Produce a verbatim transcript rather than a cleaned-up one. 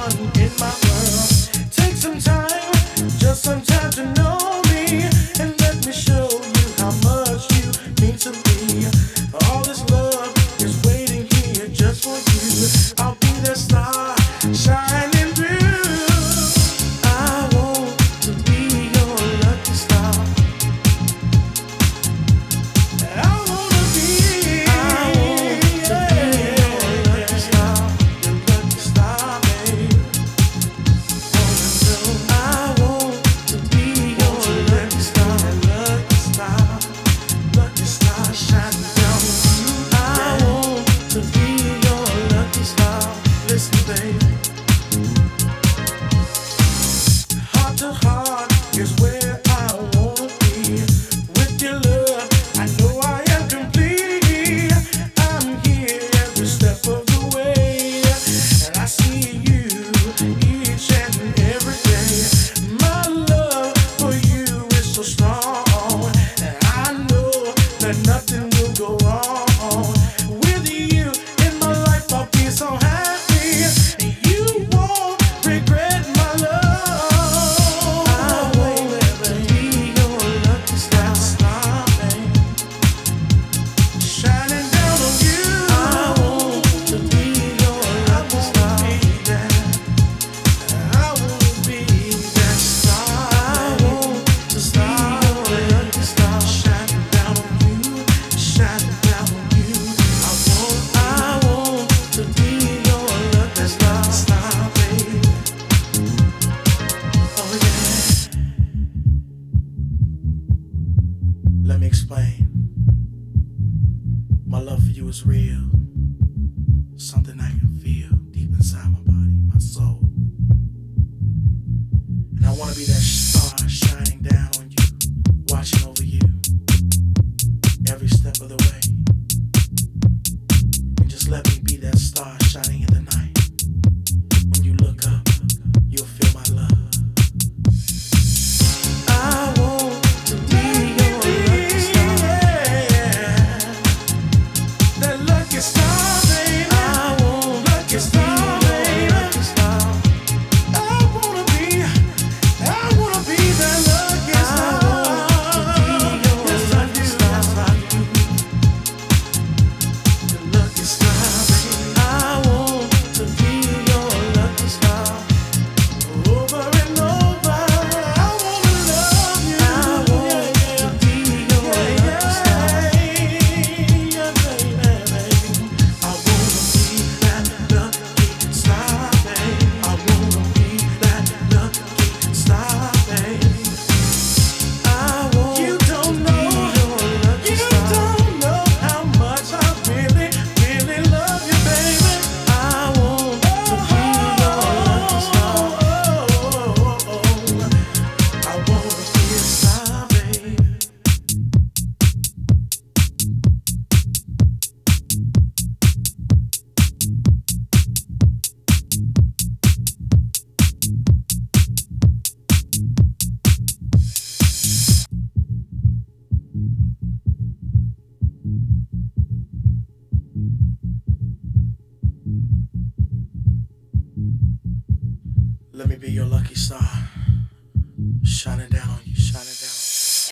one in my world. Take some time, just some time to know me, and let me show you how much you mean to me. All this love is waiting here just for you. I'll be the star shining through. I want to be your lucky star. I wanna be, I want to be your lucky star, your lucky star, babe. I want to be your lucky star, lucky star, lucky star shining down on you. I want to be your lucky star. Listen, baby. Heart to heart is where I wanna be. With your love, I know I am complete. I'm here every step of the way, and I see you each and every day. My love for you is so strong, and I know that nothing will go wrong. With you in my life, I'll be so happy. You won't regret my love. I want to be your lucky star, star, babe, shining down on you. I want to be your lucky star. I want to be that star. I want to be your lucky star, shining down on you, shining down on you. I want, I want to be your lucky star, star, baby. Oh yeah. Let me explain. My love for you is real. Something I can feel deep inside my body, my soul. And I want to be that star shining down on you, watching over you every step of the way. And just let me be that star shining in the night. When you look up, you'll feel my love. I want to be your lucky star. That lucky star, baby. I want lucky star, baby. Lucky star. I wanna be, I wanna be that lucky star. Yes, I do. Yes, I do. The lucky star, baby. I want to be your lucky star. Over and over, I wanna love you. I want to be your lucky star. Yeah, baby, baby. I wanna be that lucky star, baby. I wanna be that lucky star, baby. I want you don't know, you don't know how much I really, really love you, baby. I want to be your lucky star. I wanna be a star, baby. Let me be your lucky star, shining down on you.